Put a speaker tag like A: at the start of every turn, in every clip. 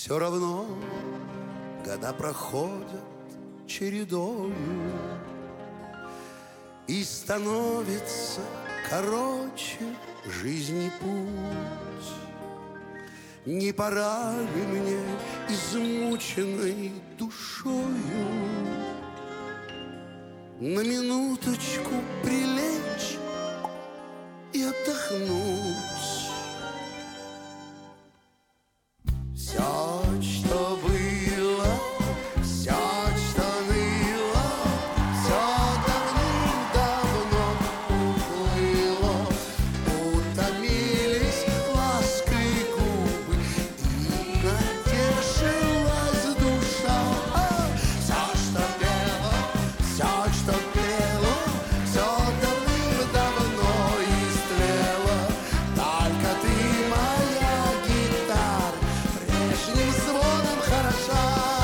A: Все равно года проходят чередою, и становится короче жизни путь. Не пора ли мне измученной душою на минуточку прилечь и отдохнуть? Все, что было, все, что ныло, все давным-давно уплыло. Утомились лаской губы, и натешилась душа. Все, что пело, все давным-давно истлело. Только ты, моя гитара, прежним звоном хороша.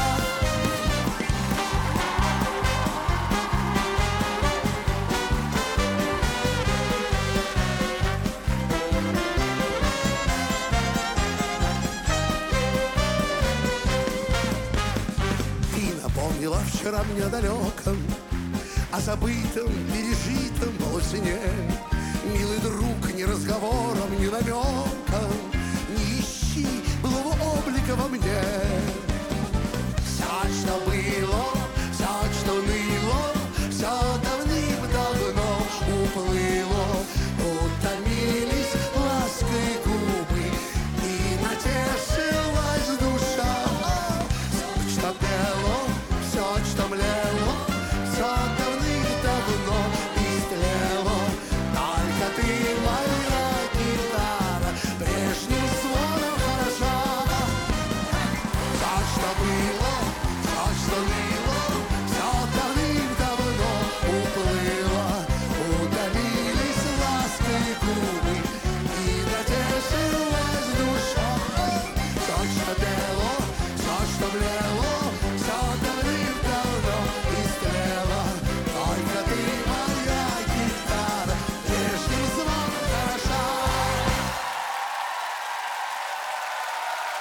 A: Ты напомнила вчера мне далеком о забытом, пережитом во сне. Милый друг, ни разговором, ни намеком не ищи былого облика во мне.